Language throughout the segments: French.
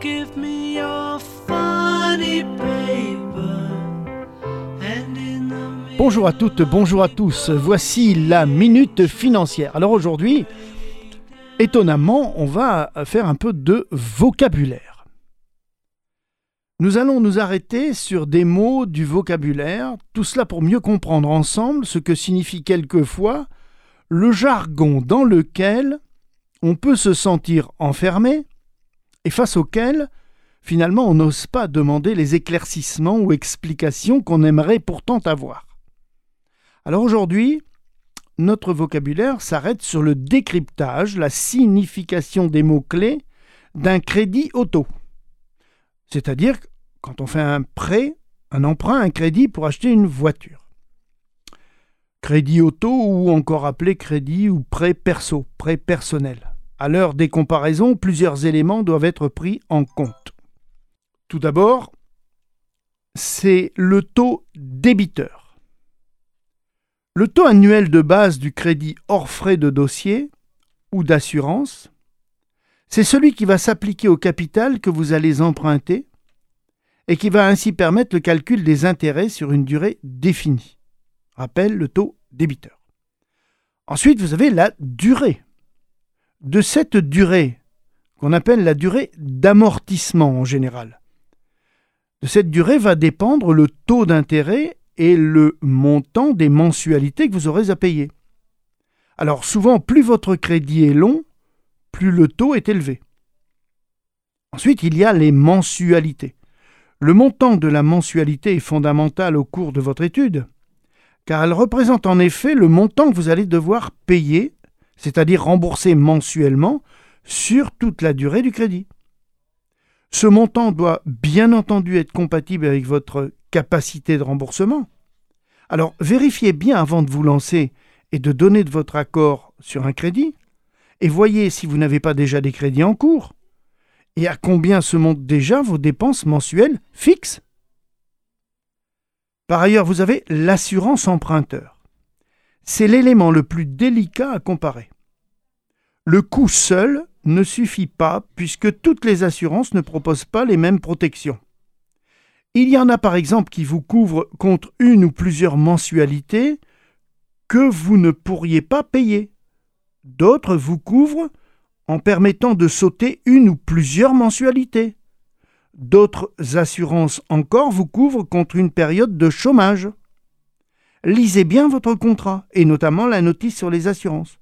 give me your funny paper. And in the Bonjour à toutes, bonjour à tous. Voici la Minute Financière. Alors aujourd'hui, étonnamment, on va faire un peu de vocabulaire. Nous allons nous arrêter sur des mots du vocabulaire, tout cela pour mieux comprendre ensemble ce que signifie quelquefois le jargon dans lequel on peut se sentir enfermé et face auquel, finalement, on n'ose pas demander les éclaircissements ou explications qu'on aimerait pourtant avoir. Alors aujourd'hui, notre vocabulaire s'arrête sur le décryptage, la signification des mots-clés d'un crédit auto. C'est-à-dire quand on fait un prêt, un emprunt, un crédit pour acheter une voiture. Crédit auto ou encore appelé crédit ou prêt perso, prêt personnel. À l'heure des comparaisons, plusieurs éléments doivent être pris en compte. Tout d'abord, c'est le taux débiteur. Le taux annuel de base du crédit hors frais de dossier ou d'assurance, c'est celui qui va s'appliquer au capital que vous allez emprunter et qui va ainsi permettre le calcul des intérêts sur une durée définie. Rappel, le taux débiteur. Ensuite, vous avez la durée. De cette durée, qu'on appelle la durée d'amortissement en général. De cette durée va dépendre le taux d'intérêt et le montant des mensualités que vous aurez à payer. Alors souvent, plus votre crédit est long, plus le taux est élevé. Ensuite, il y a les mensualités. Le montant de la mensualité est fondamental au cours de votre étude, car elle représente en effet le montant que vous allez devoir payer, c'est-à-dire rembourser mensuellement, sur toute la durée du crédit. Ce montant doit bien entendu être compatible avec votre capacité de remboursement. Alors vérifiez bien avant de vous lancer et de donner de votre accord sur un crédit, et voyez si vous n'avez pas déjà des crédits en cours, et à combien se montent déjà vos dépenses mensuelles fixes. Par ailleurs, vous avez l'assurance emprunteur. C'est l'élément le plus délicat à comparer. Le coût seul ne suffit pas puisque toutes les assurances ne proposent pas les mêmes protections. Il y en a par exemple qui vous couvrent contre une ou plusieurs mensualités que vous ne pourriez pas payer. D'autres vous couvrent en permettant de sauter une ou plusieurs mensualités. D'autres assurances encore vous couvrent contre une période de chômage. Lisez bien votre contrat, et notamment la notice sur les assurances.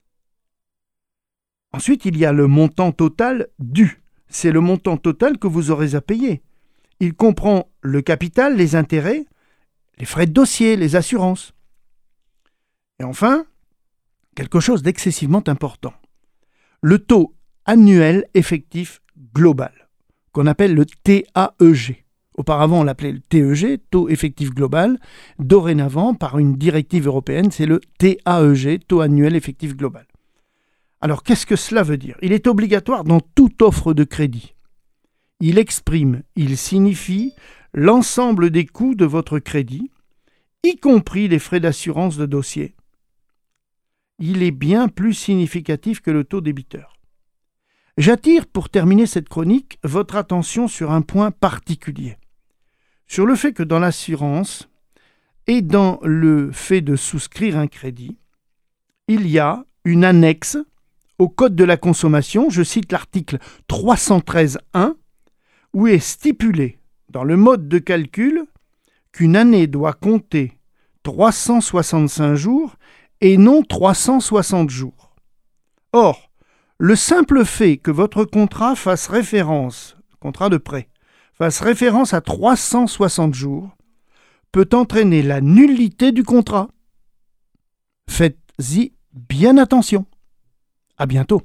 Ensuite, il y a le montant total dû. C'est le montant total que vous aurez à payer. Il comprend le capital, les intérêts, les frais de dossier, les assurances. Et enfin, quelque chose d'excessivement important. Le taux annuel effectif global, qu'on appelle le TAEG. Auparavant, on l'appelait le TEG, taux effectif global. Dorénavant, par une directive européenne, c'est le TAEG, taux annuel effectif global. Alors, qu'est-ce que cela veut dire ? Il est obligatoire dans toute offre de crédit. Il signifie l'ensemble des coûts de votre crédit, y compris les frais d'assurance de dossier. Il est bien plus significatif que le taux débiteur. J'attire, pour terminer cette chronique, votre attention sur un point particulier. Sur le fait que dans l'assurance et dans le fait de souscrire un crédit, il y a une annexe au Code de la consommation, je cite l'article 313.1, où est stipulé dans le mode de calcul qu'une année doit compter 365 jours et non 360 jours. Or, le simple fait que votre contrat fasse référence, contrat de prêt, fasse référence à 360 jours, peut entraîner la nullité du contrat. Faites-y bien attention. À bientôt.